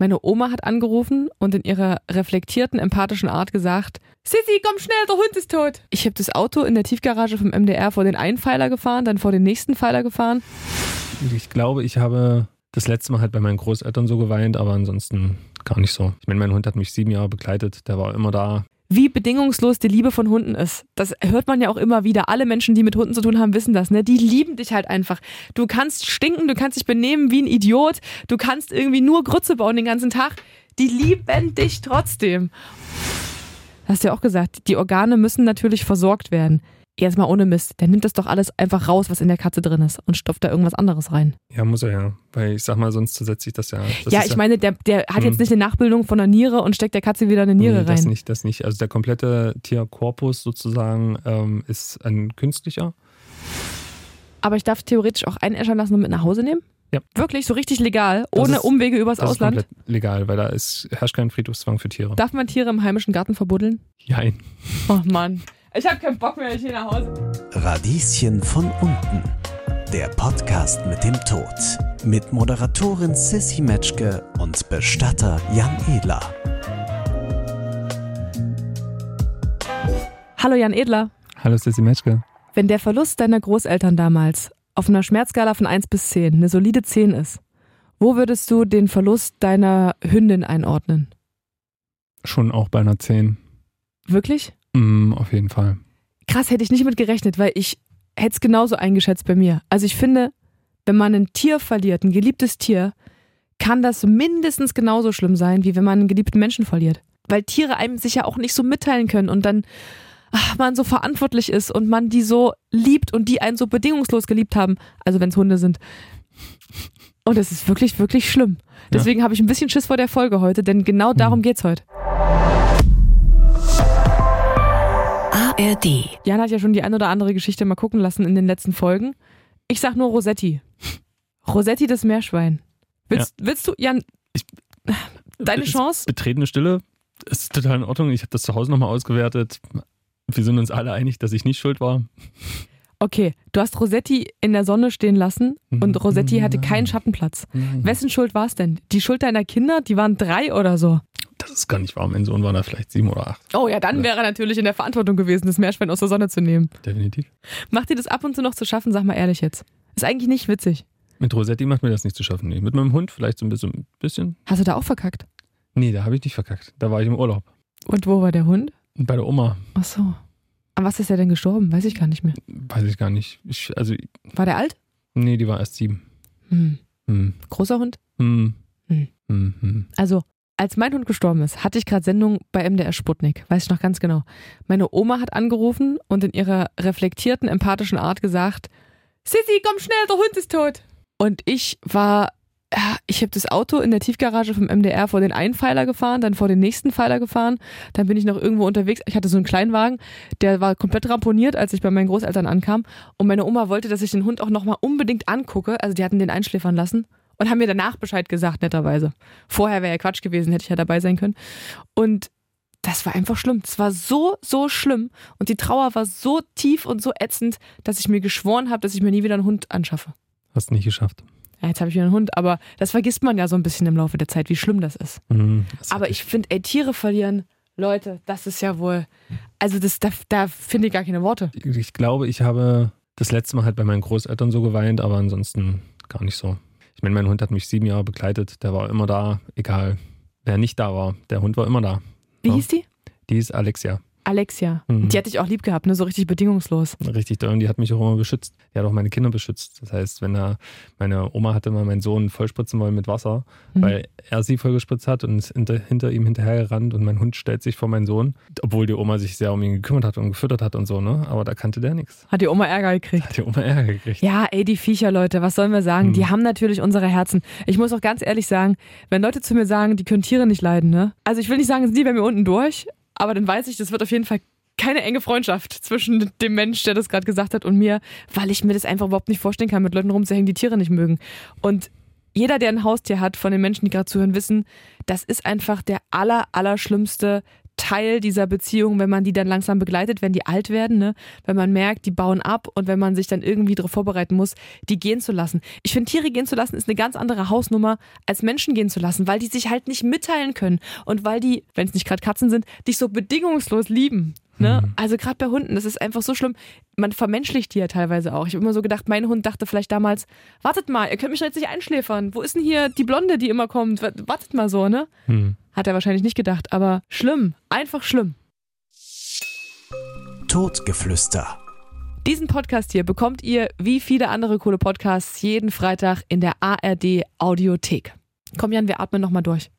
Meine Oma hat angerufen und in ihrer reflektierten, empathischen Art gesagt: Sissi, komm schnell, der Hund ist tot. Ich habe das Auto in der Tiefgarage vom MDR vor den einen Pfeiler gefahren, dann vor den nächsten Pfeiler gefahren. Ich glaube, ich habe das letzte Mal halt bei meinen Großeltern so geweint, aber ansonsten gar nicht so. Ich meine, mein Hund hat mich 7 Jahre begleitet, der war immer da. Wie bedingungslos die Liebe von Hunden ist. Das hört man ja auch immer wieder. Alle Menschen, die mit Hunden zu tun haben, wissen das, ne? Die lieben dich halt einfach. Du kannst stinken, du kannst dich benehmen wie ein Idiot, du kannst irgendwie nur Grütze bauen den ganzen Tag. Die lieben dich trotzdem. Hast du ja auch gesagt, die Organe müssen natürlich versorgt werden. Jetzt mal ohne Mist, der nimmt das doch alles einfach raus, was in der Katze drin ist und stopft da irgendwas anderes rein. Ja, muss er ja, weil ich sag mal, sonst zersetzt sich das ja. Ich meine, der hat jetzt nicht eine Nachbildung von einer Niere und steckt der Katze wieder eine Niere rein. Das nicht. Also der komplette Tierkorpus sozusagen ist ein künstlicher. Aber ich darf theoretisch auch einäschern lassen und mit nach Hause nehmen? Ja. Wirklich, so richtig legal, ohne Umwege übers Ausland? Das ist komplett legal, weil da herrscht kein Friedhofszwang für Tiere. Darf man Tiere im heimischen Garten verbuddeln? Jein. Oh Mann. Ich habe keinen Bock mehr, ich gehe nach Hause. Radieschen von unten. Der Podcast mit dem Tod. Mit Moderatorin Sissi Metzger und Bestatter Jan Edler. Hallo Jan Edler. Hallo Sissi Metzger. Wenn der Verlust deiner Großeltern damals auf einer Schmerzskala von 1 bis 10 eine solide 10 ist, wo würdest du den Verlust deiner Hündin einordnen? Schon auch bei einer 10. Wirklich? Auf jeden Fall. Krass, hätte ich nicht mit gerechnet, weil ich hätte es genauso eingeschätzt bei mir. Also ich finde, wenn man ein Tier verliert, ein geliebtes Tier, kann das mindestens genauso schlimm sein, wie wenn man einen geliebten Menschen verliert. Weil Tiere einem sich ja auch nicht so mitteilen können und dann man so verantwortlich ist und man die so liebt und die einen so bedingungslos geliebt haben. Also wenn es Hunde sind. Und es ist wirklich, wirklich schlimm. Deswegen habe ich ein bisschen Schiss vor der Folge heute, denn genau darum geht's heute. ARD. Jan hat ja schon die ein oder andere Geschichte mal gucken lassen in den letzten Folgen. Ich sag nur Rosetti. Rosetti das Meerschwein. Willst du, Jan, deine Chance? Betretene Stille ist total in Ordnung. Ich habe das zu Hause nochmal ausgewertet. Wir sind uns alle einig, dass ich nicht schuld war. Okay, du hast Rosetti in der Sonne stehen lassen und Rosetti hatte keinen Schattenplatz. Wessen Schuld war es denn? Die Schuld deiner Kinder? Die waren 3 oder so. Das ist gar nicht wahr. Mein Sohn war da vielleicht 7 oder 8. Oh ja, dann wäre er natürlich in der Verantwortung gewesen, das Meerschwein aus der Sonne zu nehmen. Definitiv. Macht dir das ab und zu noch zu schaffen? Sag mal ehrlich jetzt. Ist eigentlich nicht witzig. Mit Rosetti macht mir das nicht zu schaffen. Nee. Mit meinem Hund vielleicht so ein bisschen. Hast du da auch verkackt? Nee, da habe ich nicht verkackt. Da war ich im Urlaub. Und wo war der Hund? Bei der Oma. Ach so. An was ist er denn gestorben? Weiß ich gar nicht mehr. Weiß ich gar nicht. War der alt? Nee, die war erst 7. Großer Hund? Also, als mein Hund gestorben ist, hatte ich gerade Sendung bei MDR Sputnik. Weiß ich noch ganz genau. Meine Oma hat angerufen und in ihrer reflektierten, empathischen Art gesagt: Sissi, komm schnell, der Hund ist tot. Und ich habe das Auto in der Tiefgarage vom MDR vor den einen Pfeiler gefahren, dann vor den nächsten Pfeiler gefahren. Dann bin ich noch irgendwo unterwegs. Ich hatte so einen Kleinwagen, der war komplett ramponiert, als ich bei meinen Großeltern ankam. Und meine Oma wollte, dass ich den Hund auch nochmal unbedingt angucke. Also die hatten den einschläfern lassen und haben mir danach Bescheid gesagt, netterweise. Vorher wäre ja Quatsch gewesen, hätte ich ja dabei sein können. Und das war einfach schlimm. Das war so, so schlimm. Und die Trauer war so tief und so ätzend, dass ich mir geschworen habe, dass ich mir nie wieder einen Hund anschaffe. Hast nicht geschafft. Ja, jetzt habe ich wieder einen Hund, aber das vergisst man ja so ein bisschen im Laufe der Zeit, wie schlimm das ist. Aber ich finde, Tiere verlieren, Leute, das ist ja wohl, also da finde ich gar keine Worte. Ich glaube, ich habe das letzte Mal halt bei meinen Großeltern so geweint, aber ansonsten gar nicht so. Ich meine, mein Hund hat mich 7 Jahre begleitet, der war immer da, egal wer nicht da war, der Hund war immer da. Wie hieß die? Die ist Alexia. Alexia. Die hatte ich auch lieb gehabt, ne? So richtig bedingungslos. Richtig doll. Und die hat mich auch immer beschützt. Die hat auch meine Kinder beschützt. Das heißt, wenn meine Oma hatte mal meinen Sohn vollspritzen wollen mit Wasser, weil er sie vollgespritzt hat und ist hinter ihm hinterhergerannt und mein Hund stellt sich vor meinen Sohn, obwohl die Oma sich sehr um ihn gekümmert hat und gefüttert hat und so, ne? Aber da kannte der nichts. Hat die Oma Ärger gekriegt? Ja, die Viecher, Leute, was sollen wir sagen? Die haben natürlich unsere Herzen. Ich muss auch ganz ehrlich sagen, wenn Leute zu mir sagen, die können Tiere nicht leiden, ne? Also ich will nicht sagen, sind die bei mir unten durch, aber dann weiß ich, das wird auf jeden Fall keine enge Freundschaft zwischen dem Mensch, der das gerade gesagt hat, und mir, weil ich mir das einfach überhaupt nicht vorstellen kann, mit Leuten rumzuhängen, die Tiere nicht mögen. Und jeder, der ein Haustier hat, von den Menschen, die gerade zuhören, wissen, das ist einfach der allerschlimmste Teil dieser Beziehung, wenn man die dann langsam begleitet, wenn die alt werden, ne? Wenn man merkt, die bauen ab und wenn man sich dann irgendwie darauf vorbereiten muss, die gehen zu lassen. Ich finde, Tiere gehen zu lassen ist eine ganz andere Hausnummer, als Menschen gehen zu lassen, weil die sich halt nicht mitteilen können und weil die, wenn es nicht gerade Katzen sind, dich so bedingungslos lieben. Ne? Also gerade bei Hunden, das ist einfach so schlimm. Man vermenschlicht die ja teilweise auch. Ich habe immer so gedacht, mein Hund dachte vielleicht damals, wartet mal, ihr könnt mich jetzt nicht einschläfern. Wo ist denn hier die Blonde, die immer kommt? Wartet mal so, ne? Hat er wahrscheinlich nicht gedacht, aber schlimm, einfach schlimm. Todgeflüster. Diesen Podcast hier bekommt ihr, wie viele andere coole Podcasts, jeden Freitag in der ARD Audiothek. Komm Jan, wir atmen nochmal durch.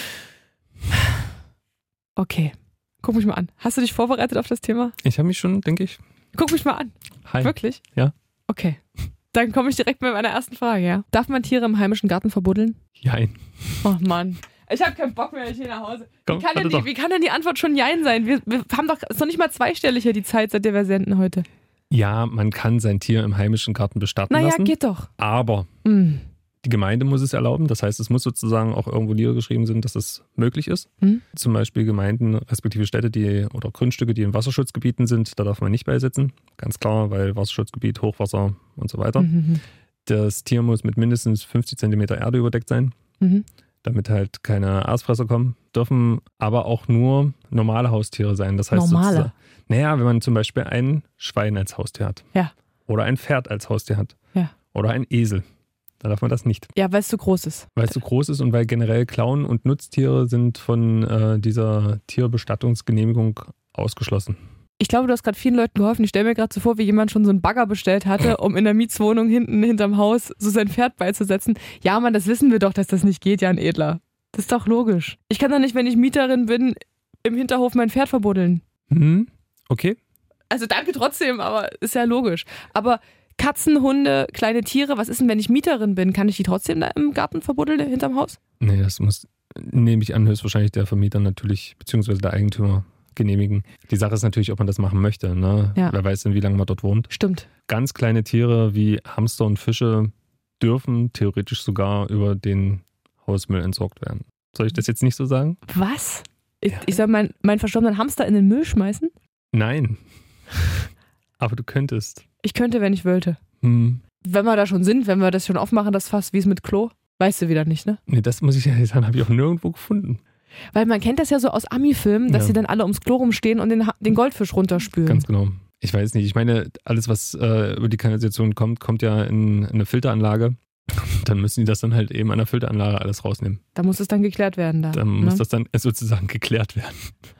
Okay. Guck mich mal an. Hast du dich vorbereitet auf das Thema? Ich habe mich schon, denke ich. Guck mich mal an. Hi. Wirklich? Ja. Okay. Dann komme ich direkt mit meiner ersten Frage, ja? Darf man Tiere im heimischen Garten verbuddeln? Jein. Oh Mann. Ich habe keinen Bock mehr, ich gehe nach Hause. Komm, wie kann denn die Antwort schon Jein sein? Wir haben doch, ist noch nicht mal zweistellig hier die Zeit, seit der wir senden heute. Ja, man kann sein Tier im heimischen Garten bestatten lassen. Naja, geht doch. Aber die Gemeinde muss es erlauben. Das heißt, es muss sozusagen auch irgendwo niedergeschrieben sein, dass es möglich ist. Zum Beispiel Gemeinden, respektive Städte oder Grundstücke, die in Wasserschutzgebieten sind, da darf man nicht beisetzen. Ganz klar, weil Wasserschutzgebiet, Hochwasser und so weiter. Das Tier muss mit mindestens 50 cm Erde überdeckt sein, damit halt keine Aasfresser kommen. Dürfen aber auch nur normale Haustiere sein. Das heißt normale? Naja, wenn man zum Beispiel ein Schwein als Haustier hat. Ja. Oder ein Pferd als Haustier hat. Ja. Oder ein Esel. Da darf man das nicht. Ja, weil es zu groß ist. Weil es zu groß ist und weil generell Klauen und Nutztiere sind von dieser Tierbestattungsgenehmigung ausgeschlossen. Ich glaube, du hast gerade vielen Leuten geholfen. Ich stelle mir gerade so vor, wie jemand schon so einen Bagger bestellt hatte, um in der Mietswohnung hinterm Haus so sein Pferd beizusetzen. Ja, Mann, das wissen wir doch, dass das nicht geht, Jan Edler. Das ist doch logisch. Ich kann doch nicht, wenn ich Mieterin bin, im Hinterhof mein Pferd verbuddeln. Okay. Also danke trotzdem, aber ist ja logisch. Aber Katzen, Hunde, kleine Tiere, was ist denn, wenn ich Mieterin bin? Kann ich die trotzdem da im Garten verbuddeln, hinterm Haus? Nee, das muss, nehme ich an, höchstwahrscheinlich der Vermieter natürlich, beziehungsweise der Eigentümer genehmigen. Die Sache ist natürlich, ob man das machen möchte. Ne? Ja. Wer weiß denn, wie lange man dort wohnt. Stimmt. Ganz kleine Tiere wie Hamster und Fische dürfen theoretisch sogar über den Hausmüll entsorgt werden. Soll ich das jetzt nicht so sagen? Was? Ich soll meinen verstorbenen Hamster in den Müll schmeißen? Nein. Aber du könntest. Ich könnte, wenn ich wollte. Wenn wir da schon sind, wenn wir das schon aufmachen, das Fass, wie es mit Klo, weißt du wieder nicht, ne? Nee, das muss ich ja sagen, habe ich auch nirgendwo gefunden. Weil man kennt das ja so aus Ami-Filmen, dass sie dann alle ums Klo rumstehen und den Goldfisch runterspülen. Ganz genau. Ich weiß nicht. Ich meine, alles, was über die Kanalisation kommt ja in eine Filteranlage. Dann müssen die das dann halt eben an der Filteranlage alles rausnehmen. Da muss es dann geklärt werden. Dann muss das dann sozusagen geklärt werden.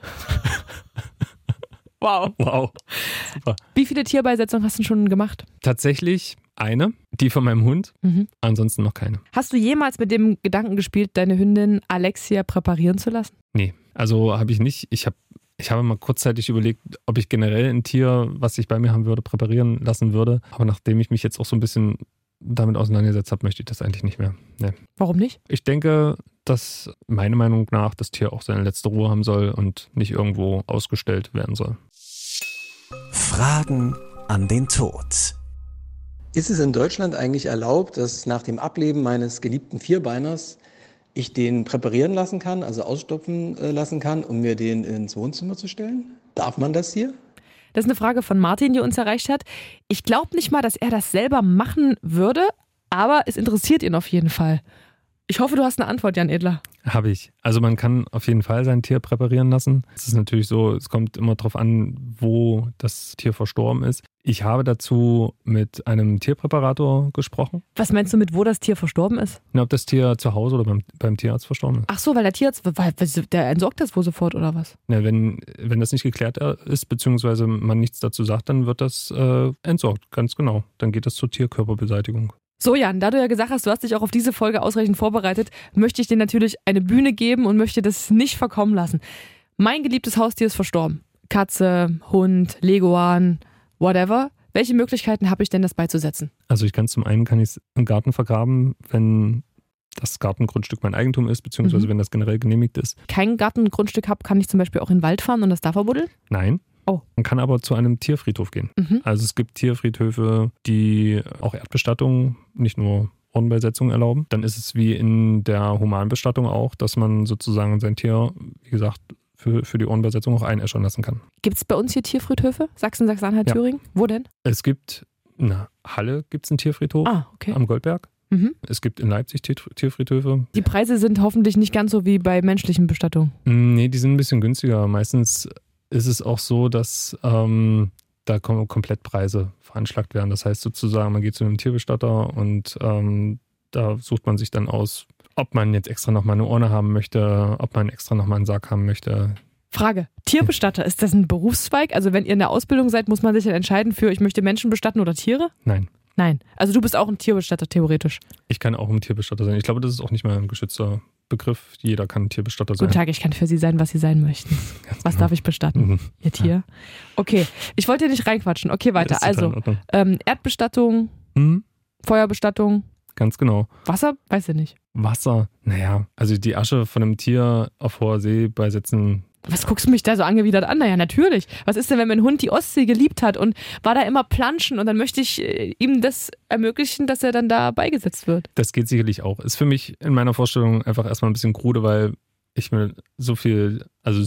Wow. Super. Wie viele Tierbeisetzungen hast du schon gemacht? Tatsächlich eine, die von meinem Hund. Ansonsten noch keine. Hast du jemals mit dem Gedanken gespielt, deine Hündin Alexia präparieren zu lassen? Nee, also habe ich nicht. Ich habe mal kurzzeitig überlegt, ob ich generell ein Tier, was ich bei mir haben würde, präparieren lassen würde. Aber nachdem ich mich jetzt auch so ein bisschen damit auseinandergesetzt habe, möchte ich das eigentlich nicht mehr. Nee. Warum nicht? Ich denke, dass meiner Meinung nach das Tier auch seine letzte Ruhe haben soll und nicht irgendwo ausgestellt werden soll. Fragen an den Tod. Ist es in Deutschland eigentlich erlaubt, dass nach dem Ableben meines geliebten Vierbeiners ich den präparieren lassen kann, also ausstopfen lassen kann, um mir den ins Wohnzimmer zu stellen? Darf man das hier? Das ist eine Frage von Martin, die uns erreicht hat. Ich glaube nicht mal, dass er das selber machen würde, aber es interessiert ihn auf jeden Fall. Ich hoffe, du hast eine Antwort, Jan Edler. Habe ich. Also man kann auf jeden Fall sein Tier präparieren lassen. Es ist natürlich so, es kommt immer darauf an, wo das Tier verstorben ist. Ich habe dazu mit einem Tierpräparator gesprochen. Was meinst du mit, wo das Tier verstorben ist? Ob das Tier zu Hause oder beim Tierarzt verstorben ist. Ach so, weil der Tierarzt, der entsorgt das wohl sofort oder was? Ja, wenn das nicht geklärt ist, beziehungsweise man nichts dazu sagt, dann wird das entsorgt, ganz genau. Dann geht das zur Tierkörperbeseitigung. So Jan, da du ja gesagt hast, du hast dich auch auf diese Folge ausreichend vorbereitet, möchte ich dir natürlich eine Bühne geben und möchte das nicht verkommen lassen. Mein geliebtes Haustier ist verstorben. Katze, Hund, Leguan, whatever. Welche Möglichkeiten habe ich denn, das beizusetzen? Also zum einen kann ich es im Garten vergraben, wenn das Gartengrundstück mein Eigentum ist, beziehungsweise wenn das generell genehmigt ist. Kein Gartengrundstück habe, kann ich zum Beispiel auch in den Wald fahren und das da verbuddeln? Nein. Oh. Man kann aber zu einem Tierfriedhof gehen. Also es gibt Tierfriedhöfe, die auch Erdbestattung, nicht nur Urnenbeisetzung erlauben. Dann ist es wie in der Humanbestattung auch, dass man sozusagen sein Tier, wie gesagt, für die Ohrenbesetzung auch einäschern lassen kann. Gibt es bei uns hier Tierfriedhöfe? Sachsen, Sachsen-Anhalt, Ja. Thüringen? Wo denn? Es gibt, Halle gibt es einen Tierfriedhof Okay. am Goldberg. Mhm. Es gibt in Leipzig Tierfriedhöfe. Die Preise sind hoffentlich nicht ganz so wie bei menschlichen Bestattungen. Nee, die sind ein bisschen günstiger. Meistens ist es auch so, dass da Komplettpreise veranschlagt werden. Das heißt sozusagen, man geht zu einem Tierbestatter und da sucht man sich dann aus, ob man jetzt extra nochmal eine Urne haben möchte, ob man extra nochmal einen Sarg haben möchte. Frage, Tierbestatter, ist das ein Berufszweig? Also wenn ihr in der Ausbildung seid, muss man sich dann entscheiden für, ich möchte Menschen bestatten oder Tiere? Nein. Nein. Also du bist auch ein Tierbestatter, theoretisch. Ich kann auch ein Tierbestatter sein. Ich glaube, das ist auch nicht mal ein geschützter Begriff. Jeder kann ein Tierbestatter sein. Guten Tag, ich kann für Sie sein, was Sie sein möchten. Was darf ich bestatten? Mhm. Ihr Tier? Okay, ich wollte dir nicht reinquatschen. Okay, weiter. Ist total in Also, Ordnung. Erdbestattung, Mhm. Feuerbestattung, Ganz genau. Wasser? Weiß ich nicht. Wasser, also die Asche von einem Tier auf hoher See beisetzen. Was guckst du mich da so angewidert an? Naja, natürlich. Was ist denn, wenn mein Hund die Ostsee geliebt hat und war da immer planschen und dann möchte ich ihm das ermöglichen, dass er dann da beigesetzt wird? Das geht sicherlich auch. Ist für mich in meiner Vorstellung einfach erstmal ein bisschen krude, weil ich mir so viel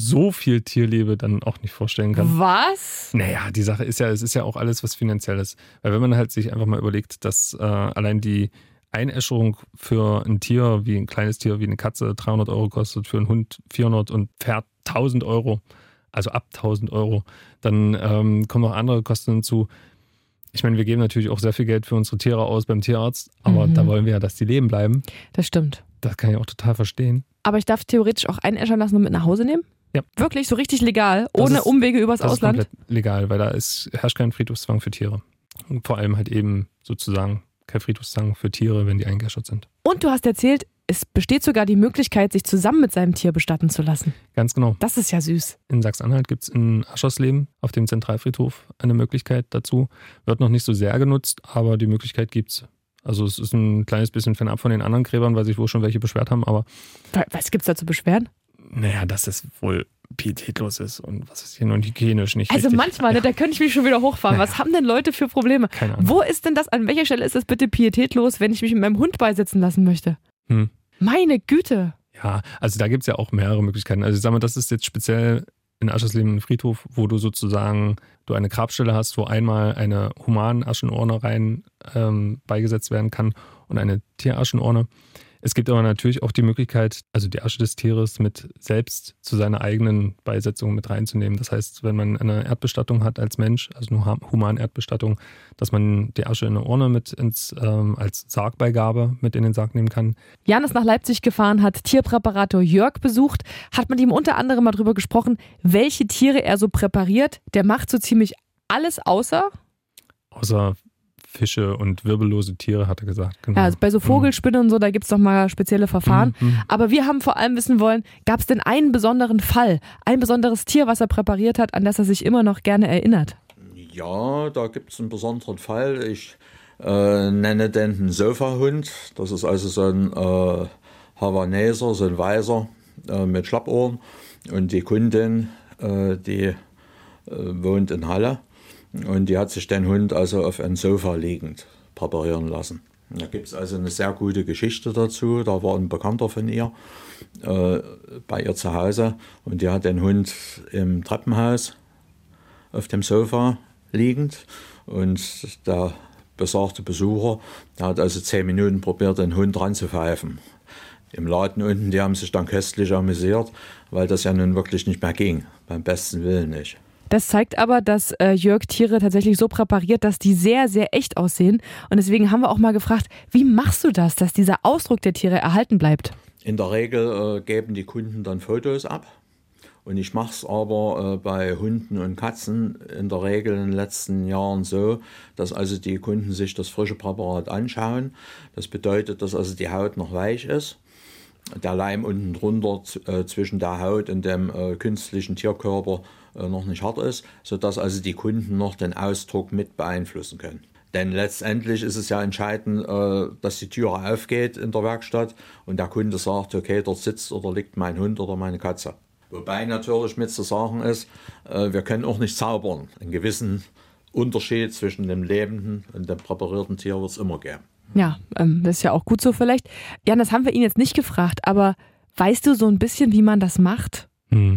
Tierliebe dann auch nicht vorstellen kann. Was? Naja, die Sache ist ja, es ist ja auch alles was Finanzielles. Weil wenn man halt sich einfach mal überlegt, dass allein die Einäscherung für ein Tier, wie ein kleines Tier, wie eine Katze 300 Euro kostet, für einen Hund 400 und Pferd 1000 Euro, also ab 1000 Euro, dann kommen noch andere Kosten hinzu. Ich meine, wir geben natürlich auch sehr viel Geld für unsere Tiere aus beim Tierarzt, aber da wollen wir ja, dass die leben bleiben. Das stimmt. Das kann ich auch total verstehen. Aber ich darf theoretisch auch einäschern lassen und mit nach Hause nehmen? Ja. Wirklich, so richtig legal, Das ohne ist- Umwege übers Das Ausland? ist komplett legal, weil herrscht kein Friedhofszwang für Tiere. Und vor allem halt eben sozusagen kein Friedhofszwang für Tiere, wenn die eingeäschert sind. Und du hast erzählt, es besteht sogar die Möglichkeit, sich zusammen mit seinem Tier bestatten zu lassen. Ganz genau. Das ist ja süß. In Sachsen-Anhalt gibt es in Aschersleben auf dem Zentralfriedhof eine Möglichkeit dazu. Wird noch nicht so sehr genutzt, aber die Möglichkeit gibt's. Also es ist ein kleines bisschen fernab von den anderen Gräbern, weil sich wohl schon welche beschwert haben, aber Was gibt's da zu beschweren? naja, dass es wohl pietätlos ist und was ist hier nun hygienisch nicht Also richtig. manchmal, ne, da könnte ich mich schon wieder hochfahren. Was haben denn Leute für Probleme? Keine Ahnung. Wo ist denn das, an welcher Stelle ist das bitte pietätlos, wenn ich mich mit meinem Hund beisetzen lassen möchte? Hm. Meine Güte. Ja, also da gibt es ja auch mehrere Möglichkeiten. Also ich sag mal, das ist jetzt speziell in Aschersleben ein Friedhof, wo du sozusagen eine Grabstelle hast, wo einmal eine Human-Aschenurne rein beigesetzt werden kann und eine Tieraschenurne. Es gibt aber natürlich auch die Möglichkeit, also die Asche des Tieres mit selbst zu seiner eigenen Beisetzung mit reinzunehmen. Das heißt, wenn man eine Erdbestattung hat als Mensch, also eine Human-Erdbestattung, dass man die Asche in eine Urne mit als Sargbeigabe mit in den Sarg nehmen kann. Jan ist nach Leipzig gefahren, hat Tierpräparator Jörg besucht, hat mit ihm unter anderem mal drüber gesprochen, welche Tiere er so präpariert. Der macht so ziemlich alles außer Fische und wirbellose Tiere, hat er gesagt. Genau. Ja, also bei so Vogelspinnen und so, da gibt es doch mal spezielle Verfahren. Aber wir haben vor allem wissen wollen, gab es denn einen besonderen Fall, ein besonderes Tier, was er präpariert hat, an das er sich immer noch gerne erinnert? Ja, da gibt es einen besonderen Fall. Ich nenne den einen Sofahund. Das ist also so ein Havaneser, so ein Weißer mit Schlappohren. Und die Kundin, die wohnt in Halle. Und die hat sich den Hund also auf ein Sofa liegend präparieren lassen. Da gibt es also eine sehr gute Geschichte dazu. Da war ein Bekannter von ihr bei ihr zu Hause und die hat den Hund im Treppenhaus auf dem Sofa liegend. Und der besagte Besucher, der hat also 10 Minuten probiert, den Hund ranzupfeifen. Im Laden unten, die haben sich dann köstlich amüsiert, weil das ja nun wirklich nicht mehr ging. Beim besten Willen nicht. Das zeigt aber, dass Jörg Tiere tatsächlich so präpariert, dass die sehr, sehr echt aussehen. Und deswegen haben wir auch mal gefragt, wie machst du das, dass dieser Ausdruck der Tiere erhalten bleibt? In der Regel geben die Kunden dann Fotos ab. Und ich mache es aber bei Hunden und Katzen in der Regel in den letzten Jahren so, dass also die Kunden sich das frische Präparat anschauen. Das bedeutet, dass also die Haut noch weich ist. Der Leim unten drunter zwischen der Haut und dem künstlichen Tierkörper noch nicht hart ist, sodass also die Kunden noch den Ausdruck mit beeinflussen können. Denn letztendlich ist es ja entscheidend, dass die Türe aufgeht in der Werkstatt und der Kunde sagt, okay, dort sitzt oder liegt mein Hund oder meine Katze. Wobei natürlich mit zu sagen ist, wir können auch nicht zaubern. Einen gewissen Unterschied zwischen dem lebenden und dem präparierten Tier wird es immer geben. Ja, das ist ja auch gut so vielleicht. Jan, das haben wir ihn jetzt nicht gefragt, aber weißt du so ein bisschen, wie man das macht?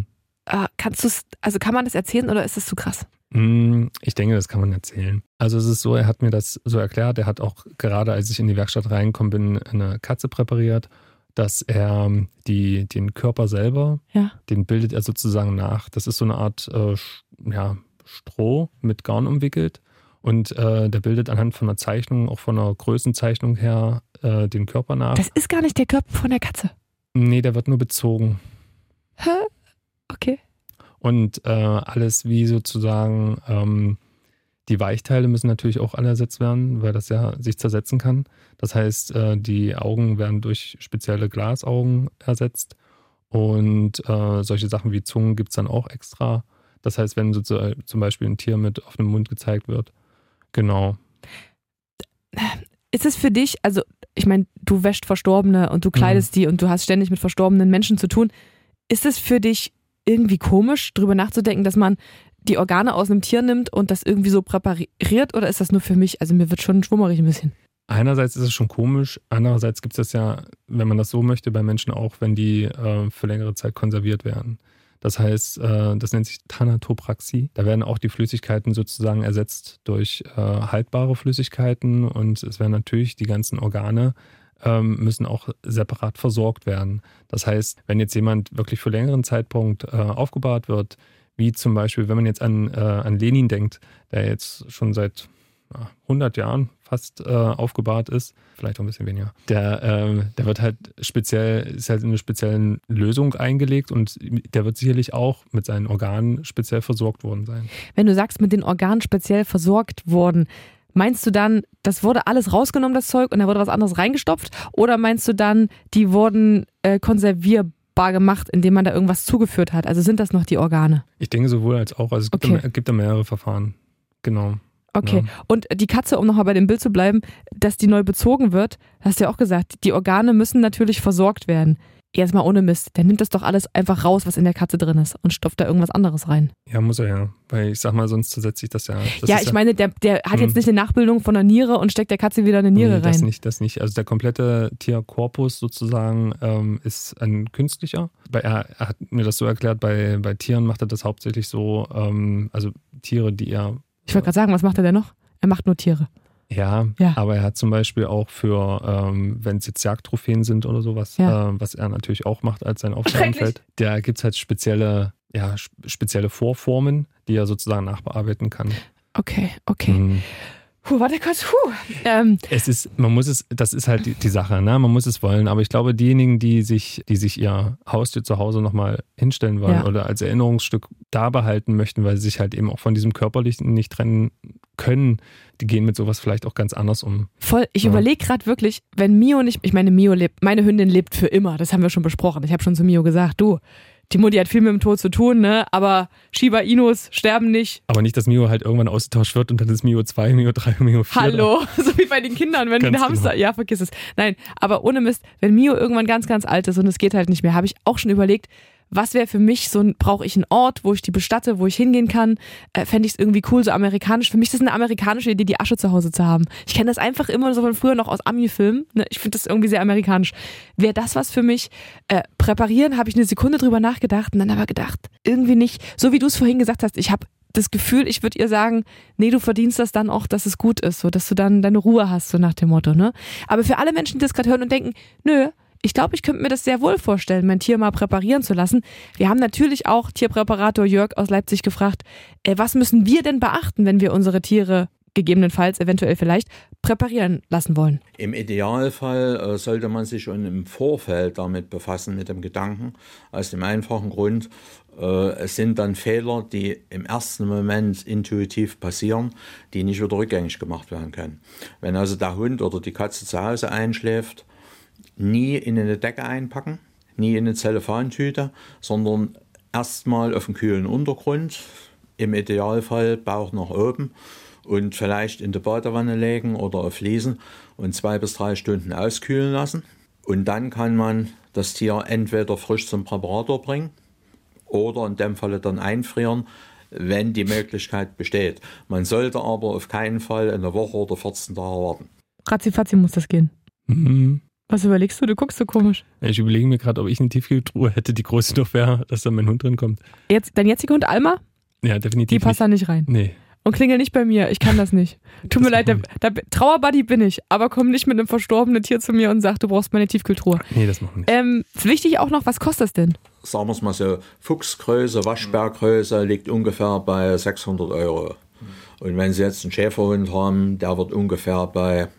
kann man das erzählen oder ist das zu krass? Ich denke, das kann man erzählen. Also es ist so, er hat mir das so erklärt, er hat auch gerade, als ich in die Werkstatt reingekommen bin, eine Katze präpariert, dass er den Körper selber, den bildet er sozusagen nach. Das ist so eine Art Stroh mit Garn umwickelt und der bildet anhand von einer Zeichnung, auch von einer Größenzeichnung her, den Körper nach. Das ist gar nicht der Körper von der Katze? Nee, der wird nur bezogen. Hä? Okay. Und alles wie sozusagen, die Weichteile müssen natürlich auch alle ersetzt werden, weil das ja sich zersetzen kann. Das heißt, die Augen werden durch spezielle Glasaugen ersetzt und solche Sachen wie Zungen gibt es dann auch extra. Das heißt, wenn sozusagen zum Beispiel ein Tier mit offenem Mund gezeigt wird. Genau. Ist es für dich, also ich meine, du wäschst Verstorbene und du kleidest die und du hast ständig mit verstorbenen Menschen zu tun. Ist es für dich irgendwie komisch, drüber nachzudenken, dass man die Organe aus einem Tier nimmt und das irgendwie so präpariert, oder ist das nur für mich? Also mir wird schon schwummerig ein bisschen. Einerseits ist es schon komisch, andererseits gibt es das ja, wenn man das so möchte, bei Menschen auch, wenn die für längere Zeit konserviert werden. Das heißt, das nennt sich Thanatopraxie. Da werden auch die Flüssigkeiten sozusagen ersetzt durch haltbare Flüssigkeiten und es werden natürlich die ganzen Organe müssen auch separat versorgt werden. Das heißt, wenn jetzt jemand wirklich für längeren Zeitpunkt aufgebahrt wird, wie zum Beispiel, wenn man jetzt an Lenin denkt, der jetzt schon seit 100 Jahren fast aufgebahrt ist, vielleicht auch ein bisschen weniger, der wird halt ist halt in eine spezielle Lösung eingelegt und der wird sicherlich auch mit seinen Organen speziell versorgt worden sein. Wenn du sagst, mit den Organen speziell versorgt worden, meinst du dann, das wurde alles rausgenommen, das Zeug, und da wurde was anderes reingestopft? Oder meinst du dann, die wurden konservierbar gemacht, indem man da irgendwas zugeführt hat? Also sind das noch die Organe? Ich denke sowohl als auch. Also es gibt da mehrere Verfahren. Genau. Okay. Ja. Und die Katze, um nochmal bei dem Bild zu bleiben, dass die neu bezogen wird, hast du ja auch gesagt, die Organe müssen natürlich versorgt werden. Jetzt mal ohne Mist, der nimmt das doch alles einfach raus, was in der Katze drin ist und stopft da irgendwas anderes rein. Ja, muss er ja, weil ich sag mal, sonst zersetzt sich das ja. Ich meine, der hat jetzt nicht eine Nachbildung von einer Niere und steckt der Katze wieder eine Niere rein. Das nicht. Also der komplette Tierkorpus sozusagen ist ein künstlicher. Er hat mir das so erklärt, bei Tieren macht er das hauptsächlich so, also Tiere, die er... Ich wollte gerade sagen, was macht er denn noch? Er macht nur Tiere. Ja, aber er hat zum Beispiel auch für, wenn es jetzt Jagdtrophäen sind oder sowas, was er natürlich auch macht als sein Aufgabenfeld, da gibt es halt spezielle Vorformen, die er sozusagen nachbearbeiten kann. Okay. Warte kurz. Das ist halt die Sache, ne? Man muss es wollen, aber ich glaube, diejenigen, die sich ihr Haustier zu Hause nochmal hinstellen wollen oder als Erinnerungsstück da behalten möchten, weil sie sich halt eben auch von diesem Körperlichen nicht trennen können, die gehen mit sowas vielleicht auch ganz anders um. Voll, ich überlege gerade wirklich, wenn Mio nicht, ich meine, meine Hündin lebt für immer, das haben wir schon besprochen. Ich habe schon zu Mio gesagt, du, die Mutti hat viel mit dem Tod zu tun, ne? Aber Shiba Inus sterben nicht. Aber nicht, dass Mio halt irgendwann ausgetauscht wird und dann ist Mio 2, Mio 3, Mio 4. Hallo, so wie bei den Kindern, wenn ein Hamster, ja, vergiss es. Nein, aber ohne Mist, wenn Mio irgendwann ganz, ganz alt ist und es geht halt nicht mehr, habe ich auch schon überlegt, was wäre für mich brauche ich einen Ort, wo ich die bestatte, wo ich hingehen kann? Fände ich es irgendwie cool, so amerikanisch. Für mich ist das eine amerikanische Idee, die Asche zu Hause zu haben. Ich kenne das einfach immer so von früher noch aus Ami-Filmen. Ne? Ich finde das irgendwie sehr amerikanisch. Wäre das was für mich? Präparieren, habe ich eine Sekunde drüber nachgedacht und dann aber gedacht, irgendwie nicht. So wie du es vorhin gesagt hast, ich habe das Gefühl, ich würde ihr sagen, nee, du verdienst das dann auch, dass es gut ist, so dass du dann deine Ruhe hast, so nach dem Motto. Ne? Aber für alle Menschen, die das gerade hören und denken, nö, ich glaube, ich könnte mir das sehr wohl vorstellen, mein Tier mal präparieren zu lassen. Wir haben natürlich auch Tierpräparator Jörg aus Leipzig gefragt, was müssen wir denn beachten, wenn wir unsere Tiere gegebenenfalls, eventuell vielleicht, präparieren lassen wollen? Im Idealfall sollte man sich schon im Vorfeld damit befassen, mit dem Gedanken, aus dem einfachen Grund, es sind dann Fehler, die im ersten Moment intuitiv passieren, die nicht wieder rückgängig gemacht werden können. Wenn also der Hund oder die Katze zu Hause einschläft, nie in eine Decke einpacken, nie in eine Zellophantüte, sondern erstmal auf einen kühlen Untergrund, im Idealfall Bauch nach oben und vielleicht in die Badewanne legen oder auf Fliesen und 2 bis 3 Stunden auskühlen lassen. Und dann kann man das Tier entweder frisch zum Präparator bringen oder in dem Falle dann einfrieren, wenn die Möglichkeit besteht. Man sollte aber auf keinen Fall eine Woche oder 14 Tage warten. Ratzifatzi muss das gehen. Mhm. Was überlegst du? Du guckst so komisch. Ich überlege mir gerade, ob ich eine Tiefkühltruhe hätte, die groß genug wäre, dass da mein Hund drin kommt. Dein jetziger Hund Alma? Ja, definitiv. Die passt da nicht rein. Nee. Und klingel nicht bei mir, ich kann das nicht. Tut mir leid, Trauerbuddy bin ich, aber komm nicht mit einem verstorbenen Tier zu mir und sag, du brauchst meine Tiefkühltruhe. Nee, das machen wir nicht. Wichtig auch noch, was kostet das denn? Sagen wir es mal so, Fuchsgröße, Waschbärgröße liegt ungefähr bei 600 €. Und wenn Sie jetzt einen Schäferhund haben, der wird ungefähr bei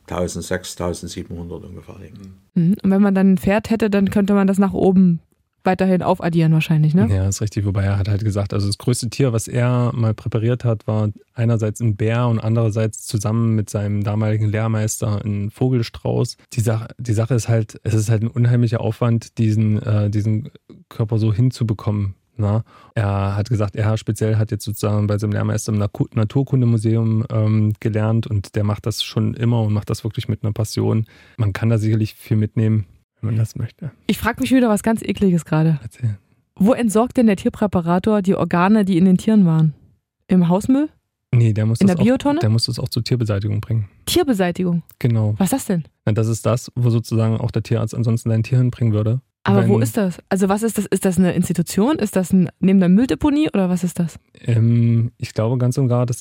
1.600, 1.700 ungefähr liegen. Und wenn man dann ein Pferd hätte, dann könnte man das nach oben weiterhin aufaddieren wahrscheinlich, ne? Ja, ist richtig. Wobei er hat halt gesagt, also das größte Tier, was er mal präpariert hat, war einerseits ein Bär und andererseits zusammen mit seinem damaligen Lehrmeister ein Vogelstrauß. Die Sache ist halt, es ist halt ein unheimlicher Aufwand, diesen Körper so hinzubekommen. Na? Er hat gesagt, er speziell hat jetzt sozusagen bei seinem Lehrmeister im Naturkundemuseum gelernt und der macht das schon immer und macht das wirklich mit einer Passion. Man kann da sicherlich viel mitnehmen, wenn man das möchte. Ich frage mich wieder was ganz Ekliges gerade. Erzähl. Wo entsorgt denn der Tierpräparator die Organe, die in den Tieren waren? Im Hausmüll? Nee, der muss in der Biotonne? Der muss das auch zur Tierbeseitigung bringen. Tierbeseitigung? Genau. Was ist das denn? Na, das ist das, wo sozusagen auch der Tierarzt ansonsten dein Tier hinbringen würde. Aber wo ist das? Also was ist das? Ist das eine Institution? Ist das neben der Mülldeponie oder was ist das? Ich glaube ganz und gar, das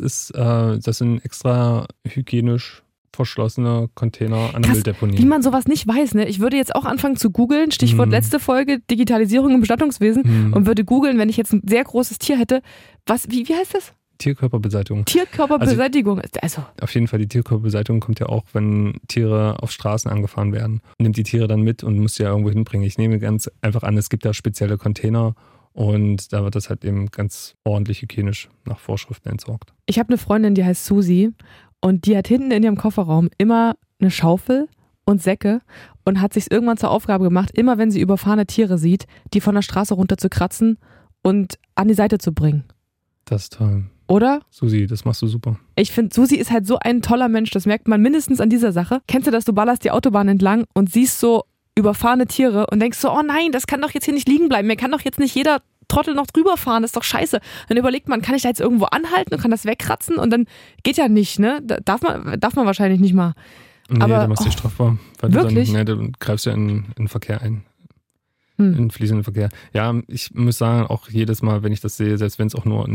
sind extra hygienisch verschlossene Container an der Mülldeponie. Wie man sowas nicht weiß, ne? Ich würde jetzt auch anfangen zu googeln, Stichwort letzte Folge, Digitalisierung im Bestattungswesen und würde googeln, wenn ich jetzt ein sehr großes Tier hätte. Wie heißt das? Tierkörperbeseitigung. Tierkörperbeseitigung. Also auf jeden Fall, die Tierkörperbeseitigung kommt ja auch, wenn Tiere auf Straßen angefahren werden. Nimmt die Tiere dann mit und muss sie ja irgendwo hinbringen. Ich nehme ganz einfach an, es gibt da spezielle Container und da wird das halt eben ganz ordentlich hygienisch nach Vorschriften entsorgt. Ich habe eine Freundin, die heißt Susi und die hat hinten in ihrem Kofferraum immer eine Schaufel und Säcke und hat sich irgendwann zur Aufgabe gemacht, immer wenn sie überfahrene Tiere sieht, die von der Straße runter zu kratzen und an die Seite zu bringen. Das ist toll. Oder? Susi, das machst du super. Ich finde, Susi ist halt so ein toller Mensch, das merkt man mindestens an dieser Sache. Kennst du das, du ballerst die Autobahn entlang und siehst so überfahrene Tiere und denkst so, oh nein, das kann doch jetzt hier nicht liegen bleiben, mir kann doch jetzt nicht jeder Trottel noch drüber fahren, das ist doch scheiße. Dann überlegt man, kann ich da jetzt irgendwo anhalten und kann das wegkratzen und dann geht ja nicht, ne? Darf man wahrscheinlich nicht mal. Nee, aber, da machst du strafbar. Weil wirklich? Du greifst ja in den Verkehr ein. In fließenden Verkehr. Ja, ich muss sagen, auch jedes Mal, wenn ich das sehe, selbst wenn es auch nur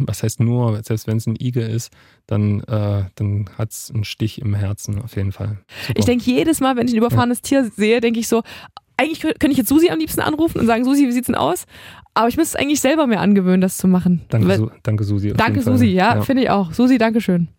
selbst wenn es ein Igel ist, dann hat es einen Stich im Herzen auf jeden Fall. Super. Ich denke jedes Mal, wenn ich ein überfahrenes Tier sehe, denke ich so, eigentlich könnte ich jetzt Susi am liebsten anrufen und sagen, Susi, wie sieht's denn aus? Aber ich müsste es eigentlich selber mir angewöhnen, das zu machen. Danke Susi. Danke Susi, ja. Finde ich auch. Susi, danke schön.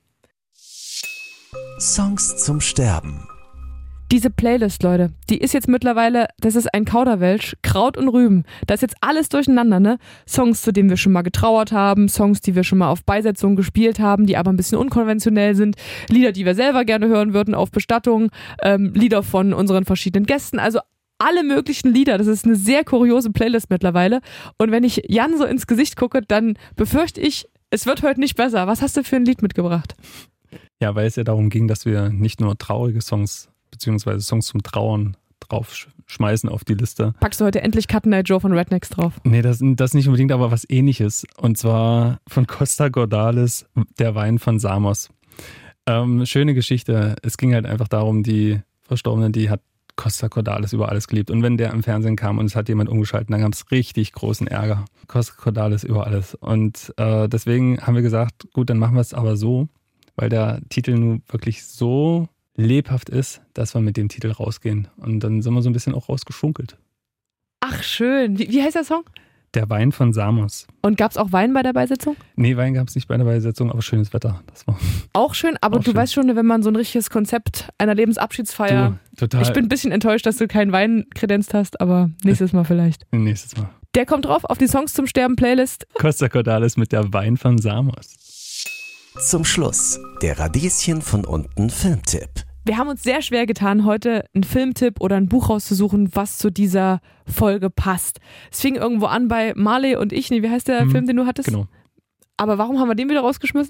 Songs zum Sterben. Diese Playlist, Leute, die ist jetzt mittlerweile, das ist ein Kauderwelsch, Kraut und Rüben. Da ist jetzt alles durcheinander, ne? Songs, zu denen wir schon mal getrauert haben, Songs, die wir schon mal auf Beisetzungen gespielt haben, die aber ein bisschen unkonventionell sind, Lieder, die wir selber gerne hören würden auf Bestattungen, Lieder von unseren verschiedenen Gästen, also alle möglichen Lieder. Das ist eine sehr kuriose Playlist mittlerweile. Und wenn ich Jan so ins Gesicht gucke, dann befürchte ich, es wird heute nicht besser. Was hast du für ein Lied mitgebracht? Ja, weil es ja darum ging, dass wir nicht nur traurige Songs beziehungsweise Songs zum Trauern drauf schmeißen auf die Liste. Packst du heute endlich Cut Night Joe von Rednecks drauf? Nee, das nicht unbedingt, aber was Ähnliches. Und zwar von Costa Cordalis, Der Wein von Samos. Schöne Geschichte. Es ging halt einfach darum, die Verstorbene, die hat Costa Cordalis über alles geliebt. Und wenn der im Fernsehen kam und es hat jemand umgeschaltet, dann gab es richtig großen Ärger. Costa Cordalis über alles. Und deswegen haben wir gesagt, gut, dann machen wir es aber so, weil der Titel nun wirklich so lebhaft ist, dass wir mit dem Titel rausgehen. Und dann sind wir so ein bisschen auch rausgeschunkelt. Ach, schön. Wie heißt der Song? Der Wein von Samos. Und gab es auch Wein bei der Beisetzung? Nee, Wein gab es nicht bei der Beisetzung, aber schönes Wetter. Das war auch schön, aber auch du weißt schon, wenn man so ein richtiges Konzept einer Lebensabschiedsfeier... Total. Ich bin ein bisschen enttäuscht, dass du keinen Wein kredenzt hast, aber nächstes Mal vielleicht. Nächstes Mal. Der kommt drauf auf die Songs zum Sterben Playlist. Costa Cordalis mit Der Wein von Samos. Zum Schluss der Radieschen von unten Filmtipp. Wir haben uns sehr schwer getan, heute einen Filmtipp oder ein Buch rauszusuchen, was zu dieser Folge passt. Es fing irgendwo an bei Marley und ich. Nee, wie heißt der Film, den du hattest? Genau. Aber warum haben wir den wieder rausgeschmissen?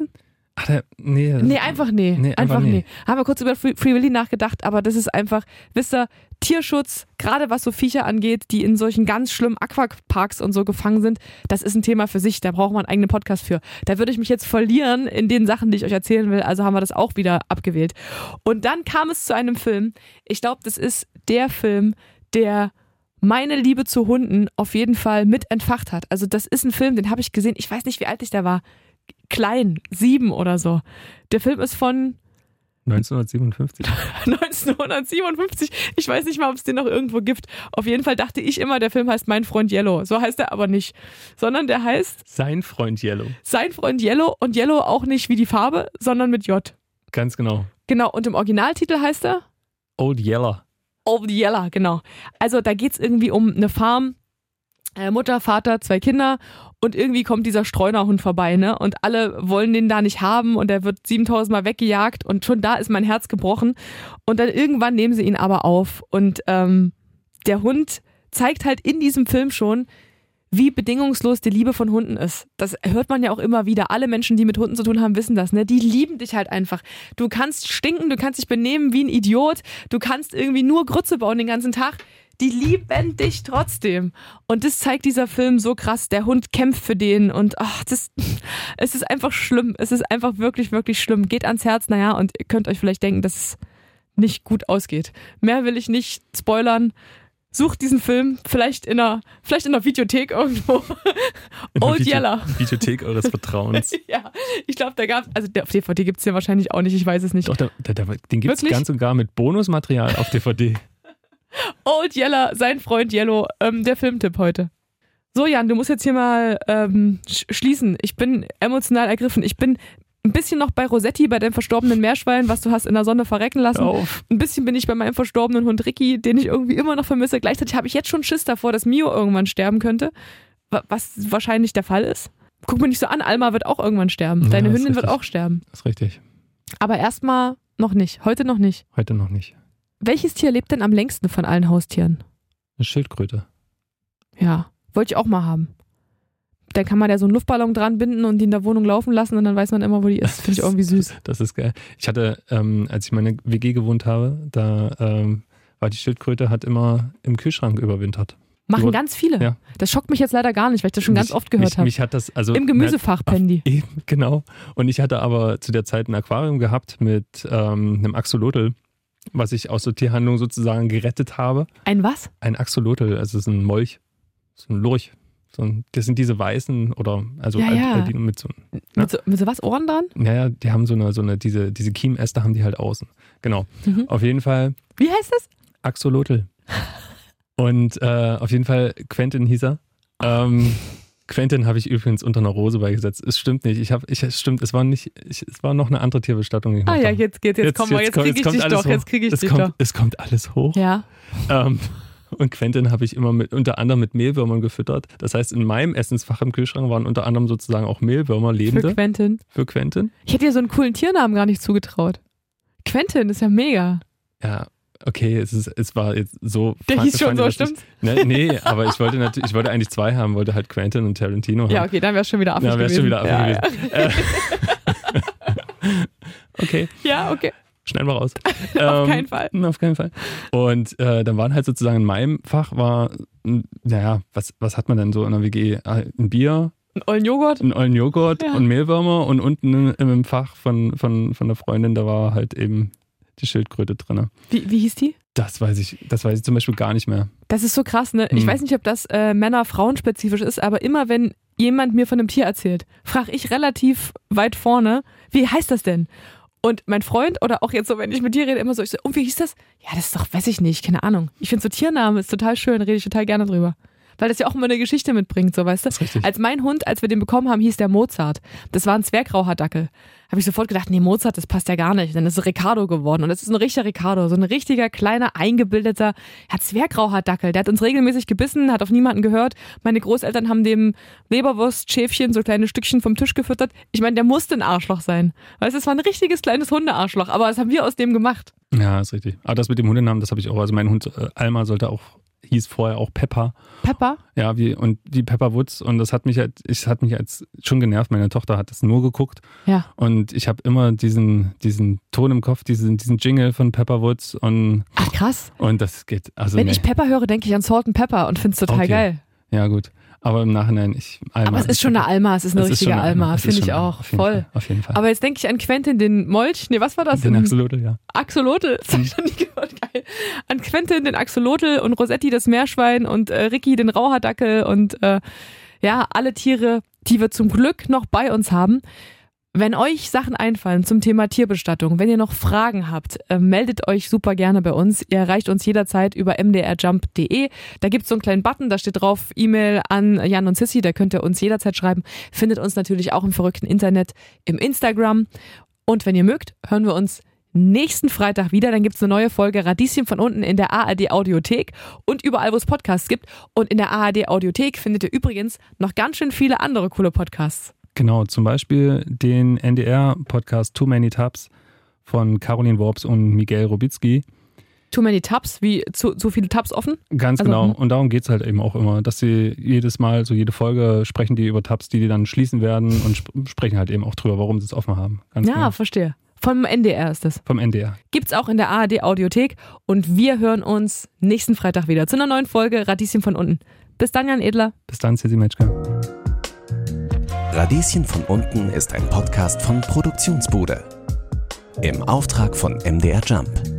Nee, einfach nee. Einfach nee. Haben wir kurz über Free Willy nachgedacht, aber das ist einfach, wisst ihr, Tierschutz, gerade was so Viecher angeht, die in solchen ganz schlimmen Aquaparks und so gefangen sind, das ist ein Thema für sich, da braucht man einen eigenen Podcast für. Da würde ich mich jetzt verlieren in den Sachen, die ich euch erzählen will, also haben wir das auch wieder abgewählt. Und dann kam es zu einem Film, ich glaube, das ist der Film, der meine Liebe zu Hunden auf jeden Fall mit entfacht hat. Also das ist ein Film, den habe ich gesehen, ich weiß nicht, wie alt ich da war, klein, 7 oder so. Der Film ist von 1957. 1957. Ich weiß nicht mal, ob es den noch irgendwo gibt. Auf jeden Fall dachte ich immer, der Film heißt Mein Freund Yellow. So heißt er aber nicht. Sondern der heißt Sein Freund Yellow. Sein Freund Yellow und Yellow auch nicht wie die Farbe, sondern mit J. Ganz genau. Genau, und im Originaltitel heißt er? Old Yeller. Old Yeller, genau. Also da geht es irgendwie um eine Farm, Mutter, Vater, 2 Kinder und irgendwie kommt dieser Streunerhund vorbei, ne? Und alle wollen den da nicht haben und er wird 7000 Mal weggejagt und schon da ist mein Herz gebrochen und dann irgendwann nehmen sie ihn aber auf und der Hund zeigt halt in diesem Film schon, wie bedingungslos die Liebe von Hunden ist. Das hört man ja auch immer wieder. Alle Menschen, die mit Hunden zu tun haben, wissen das, ne? Die lieben dich halt einfach. Du kannst stinken, du kannst dich benehmen wie ein Idiot, du kannst irgendwie nur Grütze bauen den ganzen Tag. Die lieben dich trotzdem. Und das zeigt dieser Film so krass. Der Hund kämpft für den und es ist einfach schlimm. Es ist einfach wirklich, wirklich schlimm. Geht ans Herz, naja, und ihr könnt euch vielleicht denken, dass es nicht gut ausgeht. Mehr will ich nicht spoilern. Sucht diesen Film vielleicht in einer Videothek irgendwo. Old Yeller. Videothek eures Vertrauens. Ja, ich glaube, da gab es, also auf DVD gibt es den wahrscheinlich auch nicht, ich weiß es nicht. Doch, den gibt es ganz und gar mit Bonusmaterial auf DVD. Old Yeller, sein Freund Yellow, der Filmtipp heute. So, Jan, du musst jetzt hier mal schließen. Ich bin emotional ergriffen. Ich bin ein bisschen noch bei Rossetti, bei deinem verstorbenen Meerschwein, was du hast in der Sonne verrecken lassen. Ein bisschen bin ich bei meinem verstorbenen Hund Ricky, den ich irgendwie immer noch vermisse. Gleichzeitig habe ich jetzt schon Schiss davor, dass Mio irgendwann sterben könnte, was wahrscheinlich der Fall ist. Guck mir nicht so an, Alma wird auch irgendwann sterben. Ja, deine Hündin wird auch sterben. Das ist richtig. Aber erstmal noch nicht. Heute noch nicht. Heute noch nicht. Welches Tier lebt denn am längsten von allen Haustieren? Eine Schildkröte. Ja, wollte ich auch mal haben. Dann kann man ja so einen Luftballon dran binden und die in der Wohnung laufen lassen und dann weiß man immer, wo die ist. Finde ich irgendwie süß. Das ist geil. Ich hatte, als ich in meiner WG gewohnt habe, da war die Schildkröte, hat immer im Kühlschrank überwintert. Machen ganz viele. Ja. Das schockt mich jetzt leider gar nicht, weil ich das schon ganz oft gehört habe. Mich hat das, also, im Gemüsefach pennen die. Eben, genau. Und ich hatte aber zu der Zeit ein Aquarium gehabt mit einem Axolotl, was ich aus der Tierhandlung sozusagen gerettet habe. Ein was? Ein Axolotl, also es ist ein Molch, so ein Lurch. Das sind diese weißen oder also die mit so mit so was Ohren dran? Ja, die haben diese Kiemäste haben die halt außen. Genau. Auf jeden Fall. Wie heißt das? Axolotl. Und auf jeden Fall Quentin hieß er. Quentin habe ich übrigens unter einer Rose beigesetzt. Es stimmt nicht. Es war noch eine andere Tierbestattung. Jetzt kriege ich dich doch. Es kommt alles hoch. Ja. Und Quentin habe ich immer unter anderem mit Mehlwürmern gefüttert. Das heißt, in meinem Essensfach im Kühlschrank waren unter anderem sozusagen auch Mehlwürmer, lebende. Für Quentin. Ich hätte dir so einen coolen Tiernamen gar nicht zugetraut. Quentin ist ja mega. Ja, okay, es war jetzt so. Der hieß schon so, stimmt's? Nee, aber ich wollte eigentlich 2 haben, wollte halt Quentin und Tarantino haben. Ja, okay, dann wäre es schon wieder affig gewesen. Okay. Ja, okay. Schneiden wir raus. Auf keinen Fall. Auf keinen Fall. Und dann waren halt sozusagen in meinem Fach was hat man denn so in der WG? Ein Bier. Ein ollen Joghurt und Mehlwürmer und unten im Fach von der Freundin, da war halt eben die Schildkröte drin. Wie hieß die? Das weiß ich zum Beispiel gar nicht mehr. Das ist so krass, ne? Ich weiß nicht, ob das Männer-Frauen-spezifisch ist, aber immer wenn jemand mir von einem Tier erzählt, frage ich relativ weit vorne, wie heißt das denn? Und mein Freund oder auch jetzt so, wenn ich mit dir rede, immer so, ich so, und wie hieß das? Ja, das ist doch, weiß ich nicht, keine Ahnung. Ich finde so Tiernamen ist total schön, rede ich total gerne drüber. Weil das ja auch immer eine Geschichte mitbringt, so, weißt du? Das ist richtig. Als mein Hund, als wir den bekommen haben, hieß der Mozart. Das war ein Zwergrauhaardackel. Habe ich sofort gedacht, nee, Mozart, das passt ja gar nicht. Dann ist es Ricardo geworden. Und das ist ein richtiger Ricardo, so ein richtiger, kleiner, eingebildeter Zwergrauhaardackel. Der hat uns regelmäßig gebissen, hat auf niemanden gehört. Meine Großeltern haben dem Leberwurstschäfchen so kleine Stückchen vom Tisch gefüttert. Ich meine, der musste ein Arschloch sein. Weißt du, es war ein richtiges kleines Hundearschloch. Aber was haben wir aus dem gemacht? Ja, ist richtig. Aber das mit dem Hundenamen, das habe ich auch. Also mein Hund Alma sollte auch hieß vorher auch Pepper. Pepper? Ja, wie Pepper Woods. Und das hat mich als schon genervt. Meine Tochter hat das nur geguckt. Ja. Und ich habe immer diesen Ton im Kopf, diesen Jingle von Pepper Woods. Und, ach, krass. Und das geht. Also wenn ich Pepper höre, denke ich an Salt and Pepper und finde es total geil. Ja, gut. Aber im Nachhinein, Alma. Aber es ist schon eine Alma, es ist eine richtige Alma, finde ich auch. Voll. Auf jeden Fall. Aber jetzt denke ich an Quentin, den Molch. Nee, was war das? Den Axolotl, ja. Axolotl, das habe ich noch nie gehört, geil. An Quentin, den Axolotl und Rosetti, das Meerschwein und Ricky, den Rauhaardackel und alle Tiere, die wir zum Glück noch bei uns haben. Wenn euch Sachen einfallen zum Thema Tierbestattung, wenn ihr noch Fragen habt, meldet euch super gerne bei uns. Ihr erreicht uns jederzeit über mdrjump.de. Da gibt es so einen kleinen Button, da steht drauf E-Mail an Jan und Sissi, da könnt ihr uns jederzeit schreiben. Findet uns natürlich auch im verrückten Internet, im Instagram. Und wenn ihr mögt, hören wir uns nächsten Freitag wieder. Dann gibt es eine neue Folge Radieschen von unten in der ARD Audiothek und überall, wo es Podcasts gibt. Und in der ARD Audiothek findet ihr übrigens noch ganz schön viele andere coole Podcasts. Genau, zum Beispiel den NDR-Podcast Too Many Tabs von Caroline Worps und Miguel Robitzky. Too Many Tabs, wie zu viele Tabs offen? Ganz genau. Und darum geht es halt eben auch immer, dass sie jedes Mal, so jede Folge, sprechen die über Tabs, die dann schließen werden und sprechen halt eben auch drüber, warum sie es offen haben. Ganz genau. Verstehe. Vom NDR ist das. Vom NDR. Gibt's auch in der ARD Audiothek und wir hören uns nächsten Freitag wieder zu einer neuen Folge Radieschen von unten. Bis dann, Jan Edler. Bis dann, Sissi Metzger. Radieschen von unten ist ein Podcast von Produktionsbude. Im Auftrag von MDR Jump.